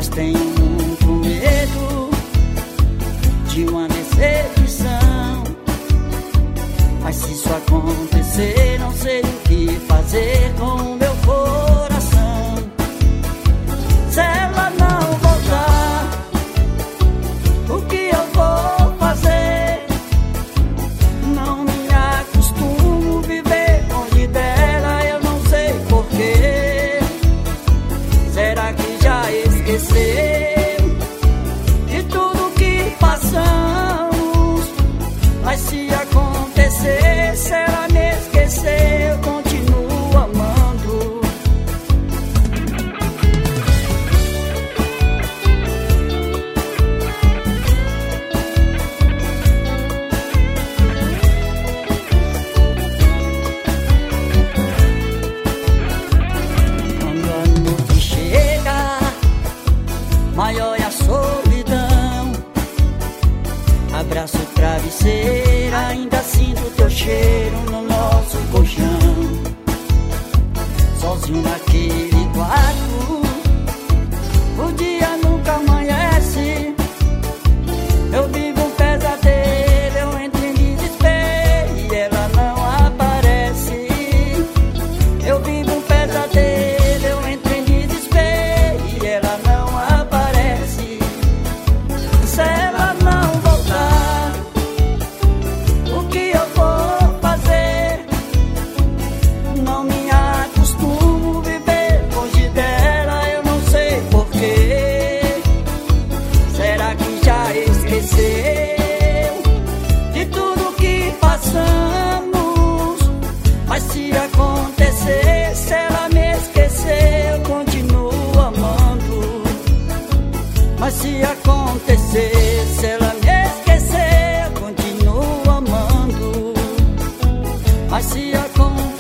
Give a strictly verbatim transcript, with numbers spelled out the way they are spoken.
mas tenho muito medo de uma decepção. Mas se isso acontecer, não sei o que fazer com o meu coração. Se ela não voltar, o que eu vou fazer? Não me acostumo viver longe dela, eu não sei porquê. Será que já esqueceu de tudo que passamos? Mas se acontecer, se ela me esquecer, eu continuo amando. Quando a noite chega, maior é a solidão. Abraço o travesseiro, ainda sinto teu cheiro no nosso colchão. Sozinho naquele quarto, o dia nunca amanhece. Eu vivo um pesadelo, eu entro em desespero e ela não aparece. Eu vivo um pesadelo, eu entro em desespero e ela não aparece. Se ela não voltar, o que eu vou fazer? Não me acostumo viver longe dela, eu não sei porquê. Será que já esqueceu de tudo que passamos? Mas se acontecer, se ela me esquecer, eu continuo amando. Mas se acontecer, se ela me esquecer, eu continuo amando. Mas se acontecer